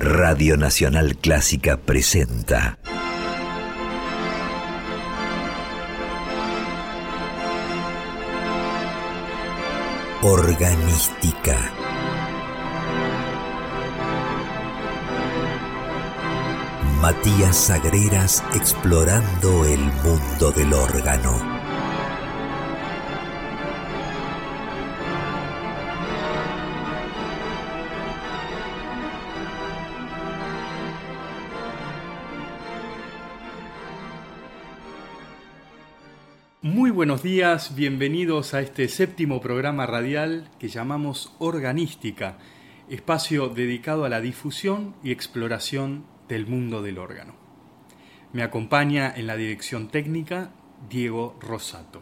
Radio Nacional Clásica presenta Organística. Matías Sagreras explorando el mundo del órgano. Muy buenos días, bienvenidos a este séptimo programa radial que llamamos Organística, espacio dedicado a la difusión y exploración del mundo del órgano. Me acompaña en la dirección técnica Diego Rosato.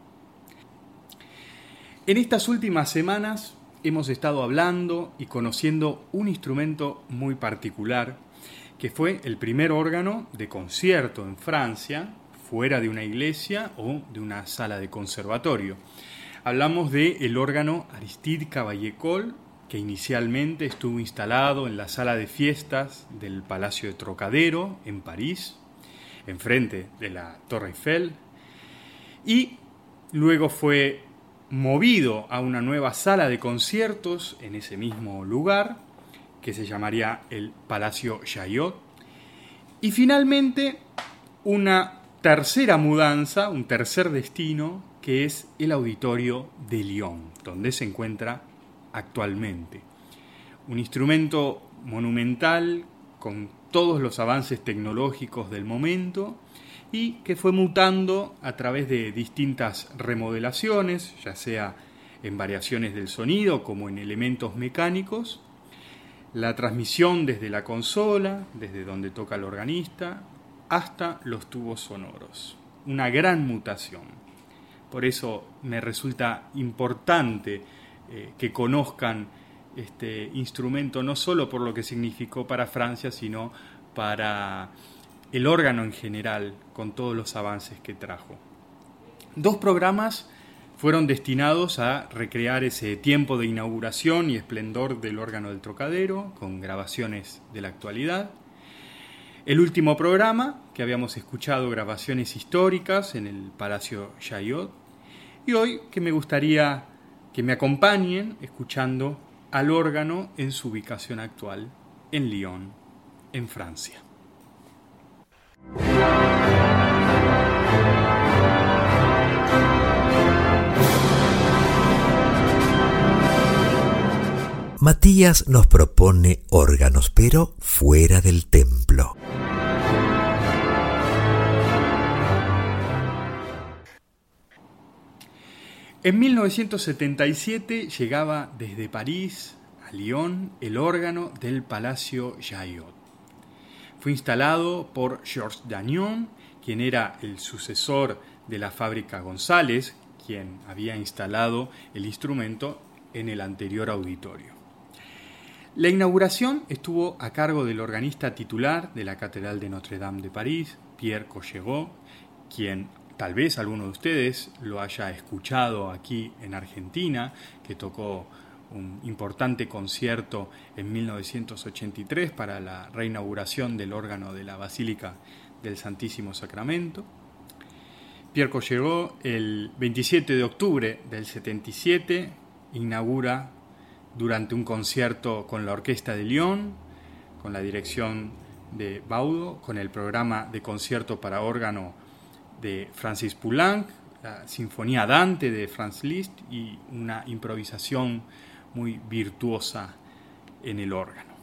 En estas últimas semanas hemos estado hablando y conociendo un instrumento muy particular que fue el primer órgano de concierto en Francia, fuera de una iglesia o de una sala de conservatorio. Hablamos del órgano Aristide Cavaillé-Coll, que inicialmente estuvo instalado en la sala de fiestas del Palacio de Trocadero, en París, enfrente de la Torre Eiffel, y luego fue movido a una nueva sala de conciertos en ese mismo lugar, que se llamaría el Palacio Chaillot, y finalmente una tercera mudanza, un tercer destino, que es el Auditorio de Lyon, donde se encuentra actualmente. Un instrumento monumental con todos los avances tecnológicos del momento y que fue mutando a través de distintas remodelaciones, ya sea en variaciones del sonido como en elementos mecánicos, la transmisión desde la consola, desde donde toca el organista, hasta los tubos sonoros. Una gran mutación. Por eso me resulta importante que conozcan este instrumento, no solo por lo que significó para Francia, sino para el órgano en general, con todos los avances que trajo. 2 programas fueron destinados a recrear ese tiempo de inauguración y esplendor del órgano del Trocadero, con grabaciones de la actualidad. El último programa, que habíamos escuchado grabaciones históricas en el Palacio Chaillot, y hoy que me gustaría que me acompañen escuchando al órgano en su ubicación actual, en Lyon, en Francia. Matías nos propone órganos, pero fuera del templo. En 1977 llegaba desde París a Lyon el órgano del Palacio Chaillot. Fue instalado por Georges Dagnon, quien era el sucesor de la fábrica González, quien había instalado el instrumento en el anterior auditorio. La inauguración estuvo a cargo del organista titular de la Catedral de Notre-Dame de París, Pierre Cochereau, quien tal vez alguno de ustedes lo haya escuchado aquí en Argentina, que tocó un importante concierto en 1983 para la reinauguración del órgano de la Basílica del Santísimo Sacramento. Pierre Cochereau, el 27 de octubre del 77, inaugura durante un concierto con la Orquesta de Lyon, con la dirección de Baudo, con el programa de concierto para órgano de Francis Poulenc, la Sinfonía Dante de Franz Liszt y una improvisación muy virtuosa en el órgano.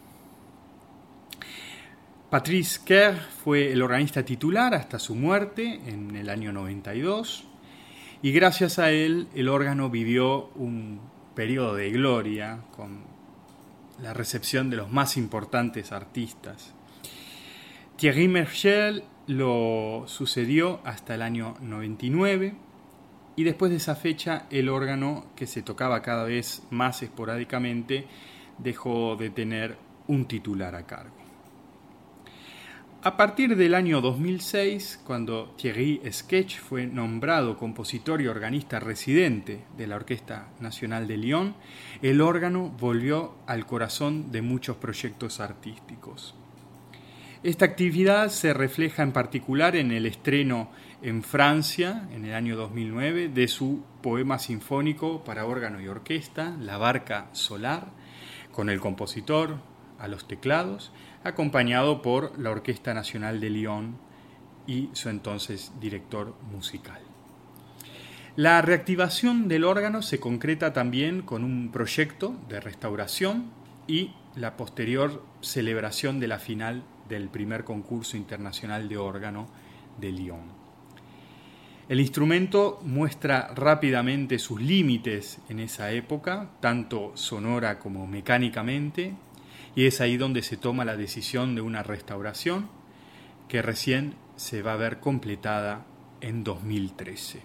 Patrice Kerr fue el organista titular hasta su muerte en el año 92 y gracias a él el órgano vivió un periodo de gloria con la recepción de los más importantes artistas. Thierry Merchel lo sucedió hasta el año 99 y después de esa fecha el órgano, que se tocaba cada vez más esporádicamente, dejó de tener un titular a cargo. A partir del año 2006, cuando Thierry Esquech fue nombrado compositor y organista residente de la Orquesta Nacional de Lyon, el órgano volvió al corazón de muchos proyectos artísticos. Esta actividad se refleja en particular en el estreno en Francia, en el año 2009, de su poema sinfónico para órgano y orquesta, La Barca Solar, con el compositor a los teclados, acompañado por la Orquesta Nacional de Lyon y su entonces director musical. La reactivación del órgano se concreta también con un proyecto de restauración y la posterior celebración de la final del primer concurso internacional de órgano de Lyon. El instrumento muestra rápidamente sus límites en esa época, tanto sonora como mecánicamente, y es ahí donde se toma la decisión de una restauración que recién se va a ver completada en 2013.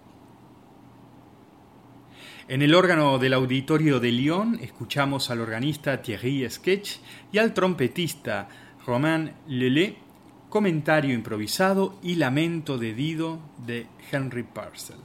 En el órgano del Auditorio de Lyon escuchamos al organista Thierry Esquech y al trompetista Romain Lelay, comentario improvisado y lamento de Dido de Henry Purcell.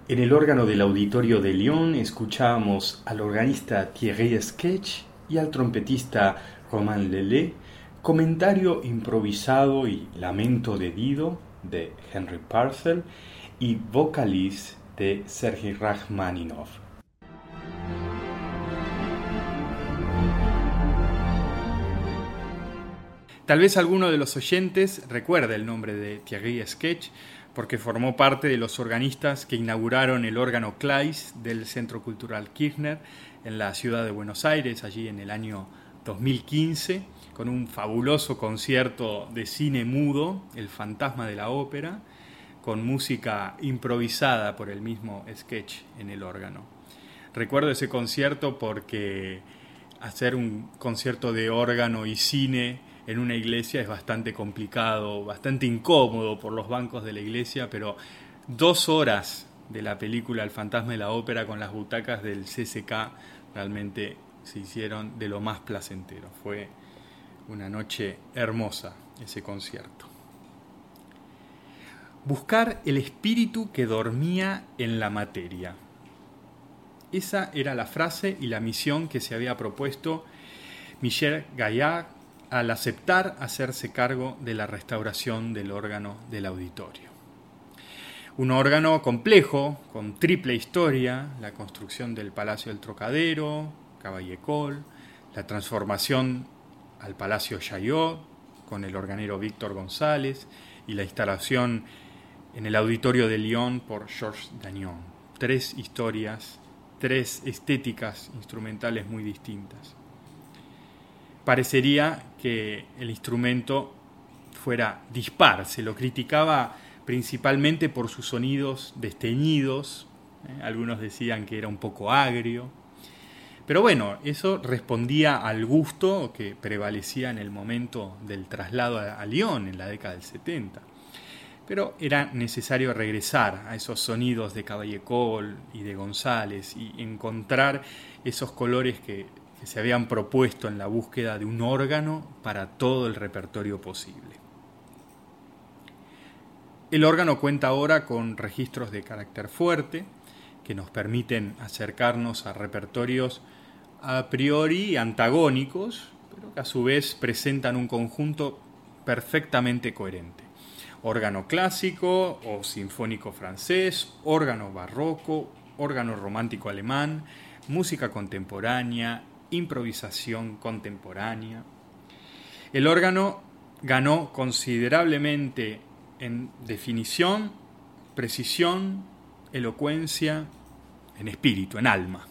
En el órgano del Auditorio de Lyon escuchábamos al organista Thierry Esquech y al trompetista Romain Lelé, comentario improvisado y lamento de Dido de Henry Purcell y Vocalise de Sergei Rachmaninov. Tal vez alguno de los oyentes recuerde el nombre de Thierry Esquech, porque formó parte de los organistas que inauguraron el órgano Claes del Centro Cultural Kirchner en la ciudad de Buenos Aires, allí en el año 2015, con un fabuloso concierto de cine mudo, El fantasma de la ópera, con música improvisada por el mismo Esquech en el órgano. Recuerdo ese concierto porque hacer un concierto de órgano y cine en una iglesia es bastante complicado, bastante incómodo por los bancos de la iglesia, pero 2 horas de la película El fantasma de la ópera con las butacas del CCK realmente se hicieron de lo más placentero. Fue una noche hermosa ese concierto. Buscar el espíritu que dormía en la materia. Esa era la frase y la misión que se había propuesto Michel Gaillard al aceptar hacerse cargo de la restauración del órgano del auditorio. Un órgano complejo, con triple historia: la construcción del Palacio del Trocadero, Caball-École, la transformación al Palacio Chaillot con el organero Víctor González y la instalación en el Auditorio de Lyon por Georges Dagnon. 3 historias, 3 estéticas instrumentales muy distintas. Parecería que el instrumento fuera dispar, se lo criticaba principalmente por sus sonidos desteñidos, algunos decían que era un poco agrio, pero bueno, eso respondía al gusto que prevalecía en el momento del traslado a Lyon en la década del 70. Pero era necesario regresar a esos sonidos de Caball-École y de González y encontrar esos colores que se habían propuesto en la búsqueda de un órgano para todo el repertorio posible. El órgano cuenta ahora con registros de carácter fuerte que nos permiten acercarnos a repertorios a priori antagónicos, pero que a su vez presentan un conjunto perfectamente coherente. Órgano clásico o sinfónico francés, órgano barroco, órgano romántico alemán, música contemporánea, improvisación contemporánea. El órgano ganó considerablemente en definición, precisión, elocuencia, en espíritu, en alma.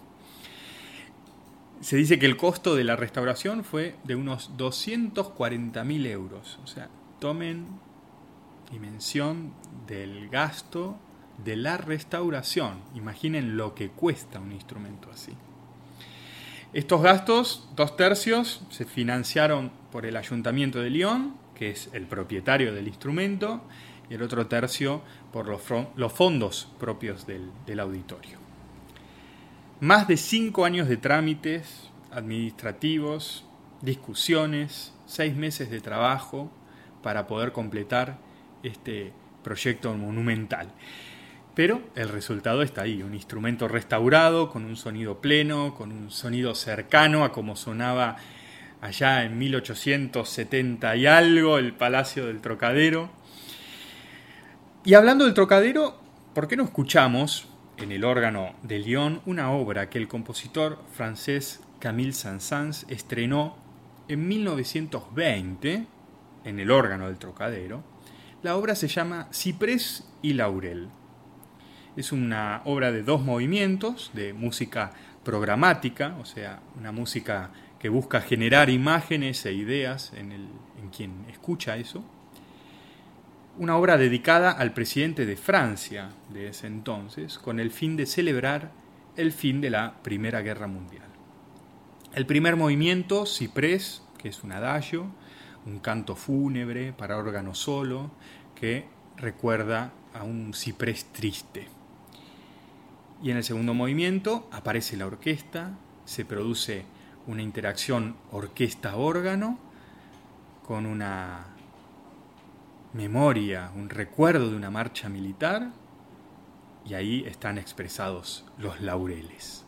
Se dice que el costo de la restauración fue de unos 240.000 euros. O sea, tomen dimensión del gasto de la restauración. Imaginen lo que cuesta un instrumento así. Estos gastos, 2/3, se financiaron por el Ayuntamiento de Lyon, que es el propietario del instrumento, y el otro tercio por los fondos propios del auditorio. Más de 5 años de trámites administrativos, discusiones, 6 meses de trabajo para poder completar este proyecto monumental. Pero el resultado está ahí, un instrumento restaurado, con un sonido pleno, con un sonido cercano a como sonaba allá en 1870 y algo, el Palacio del Trocadero. Y hablando del Trocadero, ¿por qué no escuchamos en el órgano de Lyon una obra que el compositor francés Camille Saint-Saëns estrenó en 1920 en el órgano del Trocadero? La obra se llama Ciprés y Laurel. Es una obra de 2 movimientos, de música programática, o sea, una música que busca generar imágenes e ideas en quien escucha eso. Una obra dedicada al presidente de Francia de ese entonces, con el fin de celebrar el fin de la Primera Guerra Mundial. El primer movimiento, Ciprés, que es un adagio, un canto fúnebre para órgano solo, que recuerda a un ciprés triste. Y en el segundo movimiento aparece la orquesta, se produce una interacción orquesta-órgano con una memoria, un recuerdo de una marcha militar y ahí están expresados los laureles.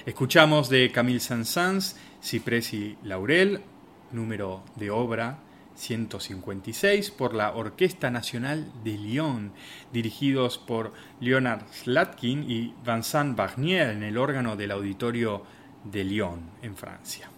Escuchamos de Camille Saint-Saëns, Ciprés y Laurel, número de obra 156 por la Orquesta Nacional de Lyon, dirigidos por Leonard Slatkin y Vincent Barnier en el órgano del Auditorio de Lyon, en Francia.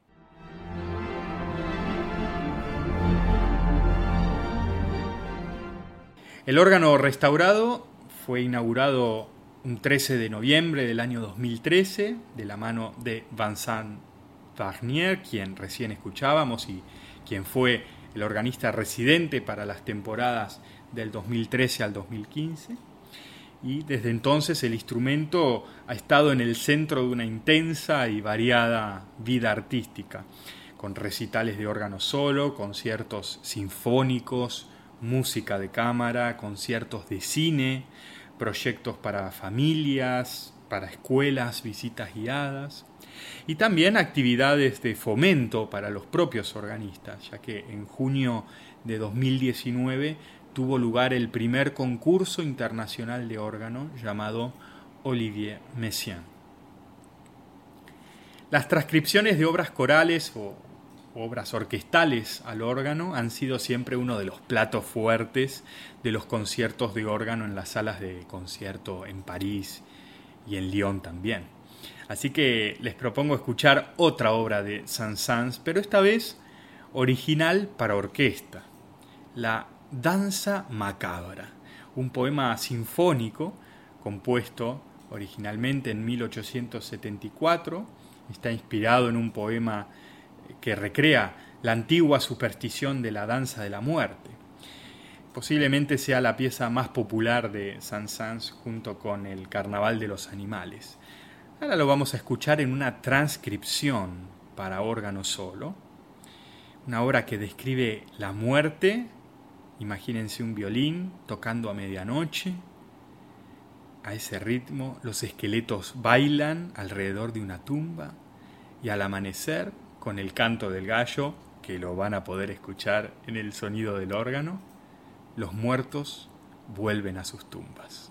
El órgano restaurado fue inaugurado un 13 de noviembre del año 2013 de la mano de Vincent Barnier, quien recién escuchábamos y quien fue el organista residente para las temporadas del 2013 al 2015. Y desde entonces el instrumento ha estado en el centro de una intensa y variada vida artística, con recitales de órgano solo, conciertos sinfónicos, música de cámara, conciertos de cine, proyectos para familias, para escuelas, visitas guiadas y también actividades de fomento para los propios organistas, ya que en junio de 2019 tuvo lugar el primer concurso internacional de órgano llamado Olivier Messiaen. Las transcripciones de obras corales o obras orquestales al órgano han sido siempre uno de los platos fuertes de los conciertos de órgano en las salas de concierto en París y en Lyon también. Así que les propongo escuchar otra obra de Saint-Saëns, pero esta vez original para orquesta, La Danza Macabra, un poema sinfónico compuesto originalmente en 1874, está inspirado en un poema que recrea la antigua superstición de la danza de la muerte. Posiblemente sea la pieza más popular de Saint-Saëns junto con el Carnaval de los Animales. Ahora lo vamos a escuchar en una transcripción para órgano solo, una obra que describe la muerte. Imagínense un violín tocando a medianoche. A ese ritmo los esqueletos bailan alrededor de una tumba y al amanecer, con el canto del gallo, que lo van a poder escuchar en el sonido del órgano, los muertos vuelven a sus tumbas.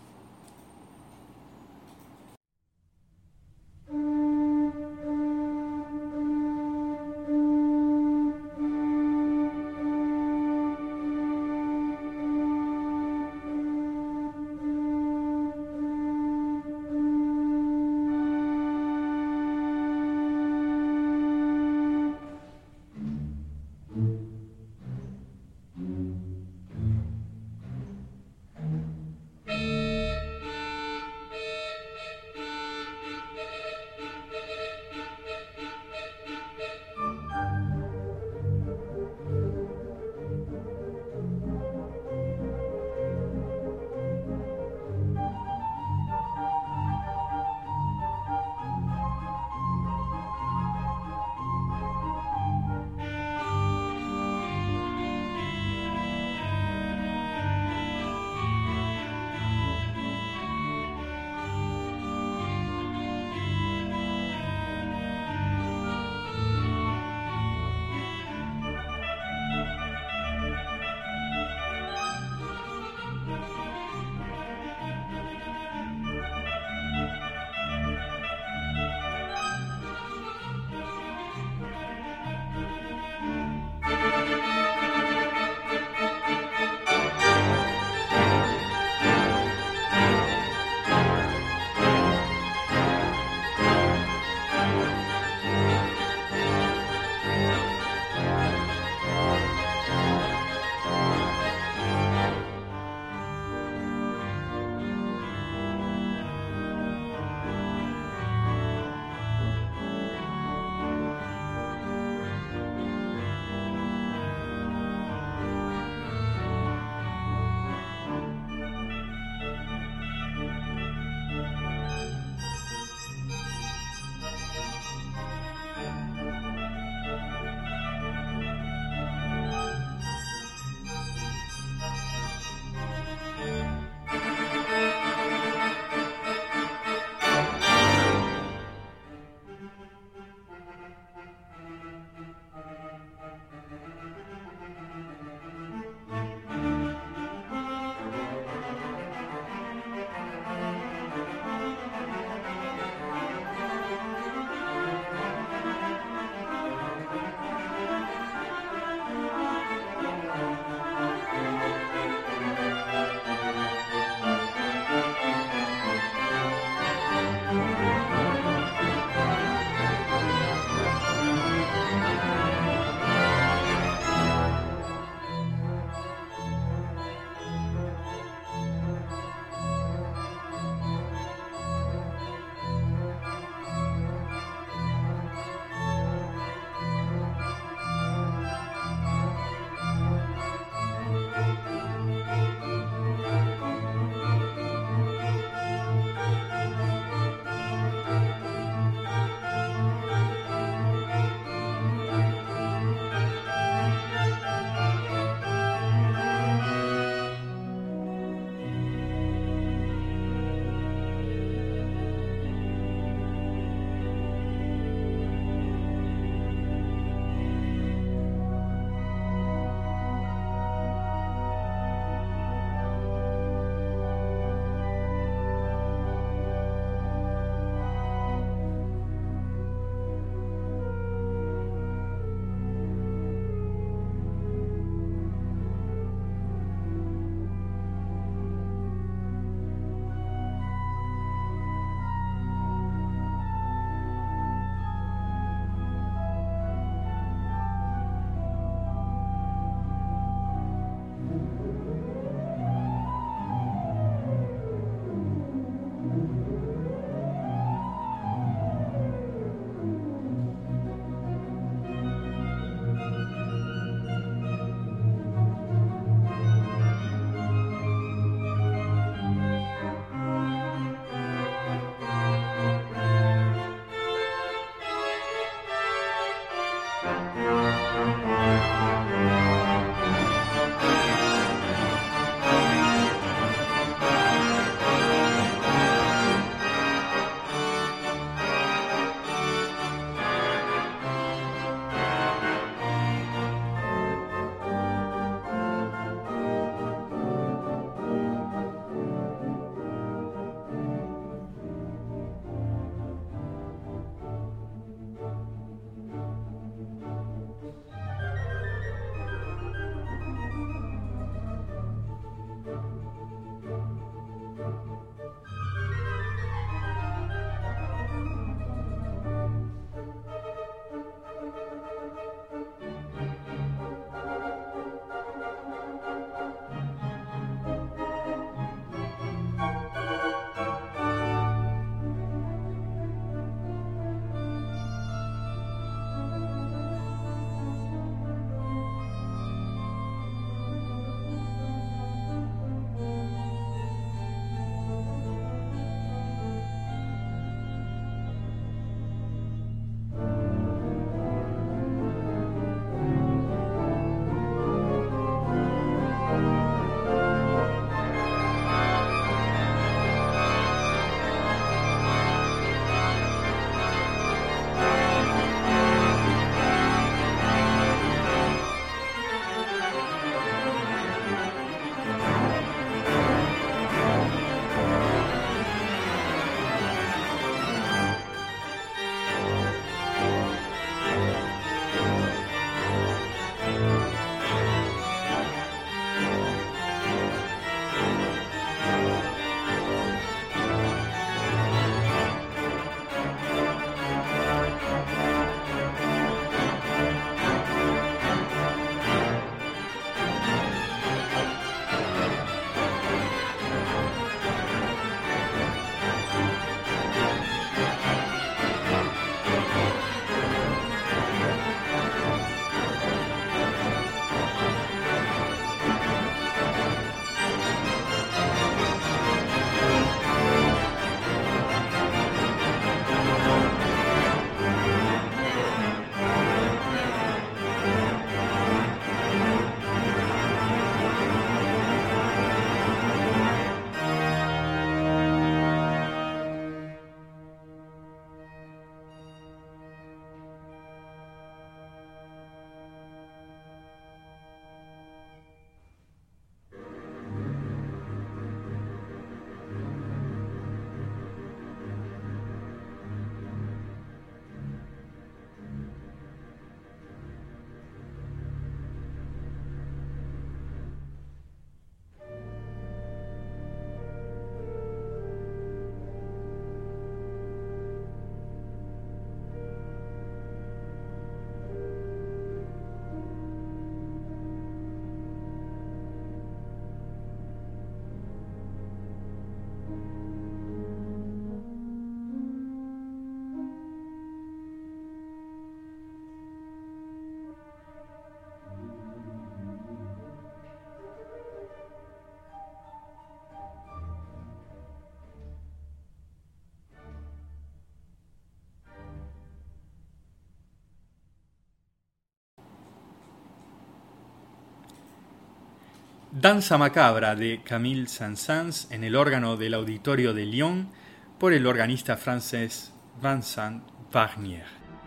Danza macabra de Camille Saint-Saëns en el órgano del Auditorio de Lyon por el organista francés Vincent Warnier.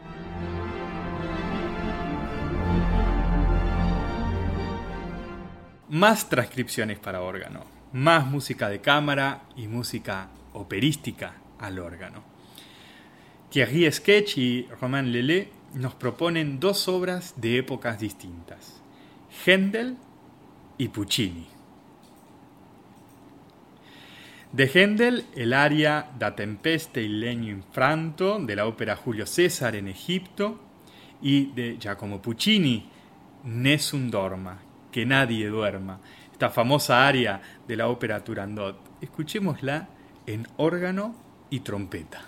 Más transcripciones para órgano, más música de cámara y música operística al órgano. Thierry Sketch y Romain Lelay nos proponen dos obras de épocas distintas, Händel y Puccini. De Händel, el aria Da tempeste il legno infranto de la ópera Julio César en Egipto, y de Giacomo Puccini, Nessun dorma, que nadie duerma, esta famosa aria de la ópera Turandot. Escuchémosla en órgano y trompeta.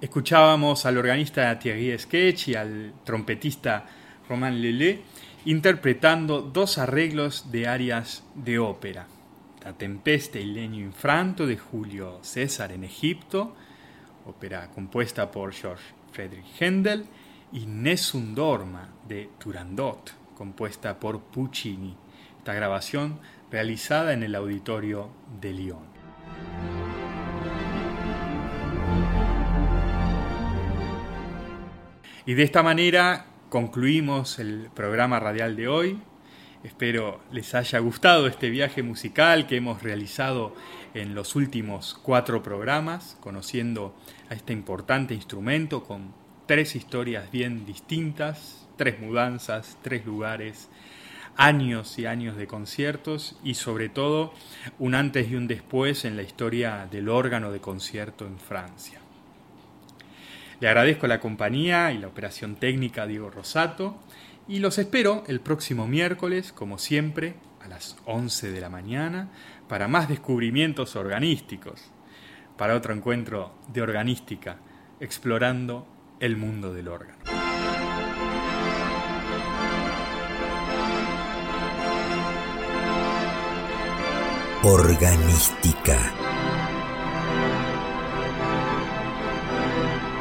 Escuchábamos al organista Thierry Sketch y al trompetista Romain Lelé interpretando dos arreglos de arias de ópera. La Tempesta e il Legno Infranto de Julio César en Egipto, ópera compuesta por Georg Friedrich Händel, y Nessun Dorma de Turandot, compuesta por Puccini. Esta grabación realizada en el Auditorio de Lyon. Y de esta manera concluimos el programa radial de hoy. Espero les haya gustado este viaje musical que hemos realizado en los últimos 4 programas, conociendo a este importante instrumento con 3 historias bien distintas, 3 mudanzas, 3 lugares, años y años de conciertos y sobre todo un antes y un después en la historia del órgano de concierto en Francia. Le agradezco la compañía y la operación técnica a Diego Rosato y los espero el próximo miércoles, como siempre, a las 11 de la mañana para más descubrimientos organísticos, para otro encuentro de organística, explorando el mundo del órgano. Organística.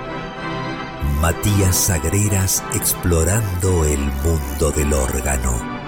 Matías Sagreras explorando el mundo del órgano.